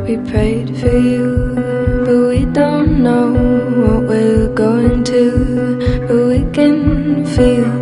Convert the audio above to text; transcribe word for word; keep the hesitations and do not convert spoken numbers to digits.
We prayed for you, but we don't know what we're going to. But we can feel